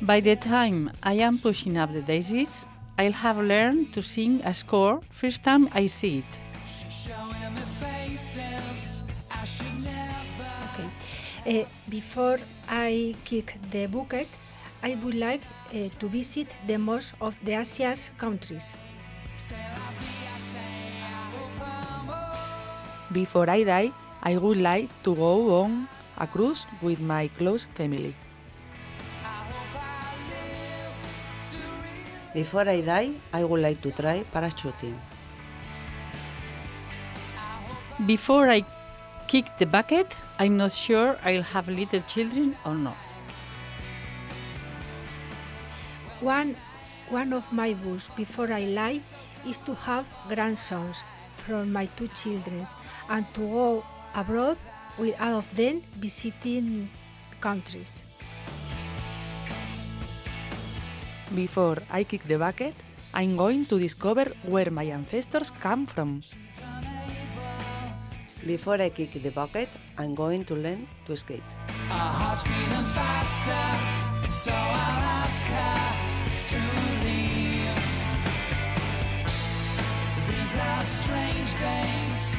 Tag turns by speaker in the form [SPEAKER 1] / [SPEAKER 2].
[SPEAKER 1] By the time I am pushing up the daisies, I'll have learned to sing a score first time I see it.
[SPEAKER 2] Okay. Before I kick the bucket, I would like to visit the most of the Asia's countries.
[SPEAKER 3] Before I die, I would like to go on a cruise with my close family.
[SPEAKER 4] Before I die, I would like to try parachuting.
[SPEAKER 1] Before I kick the bucket, I'm not sure I'll have little children or not.
[SPEAKER 2] One of my goals before I die is to have grandsons from my two children and to go abroad with all of them visiting countries.
[SPEAKER 3] Before I kick the bucket, I'm going to discover where my ancestors come from.
[SPEAKER 4] Before I kick the bucket, I'm going to learn to skate.
[SPEAKER 5] Our heart's beating faster, so I'll ask her to leave. These are strange days.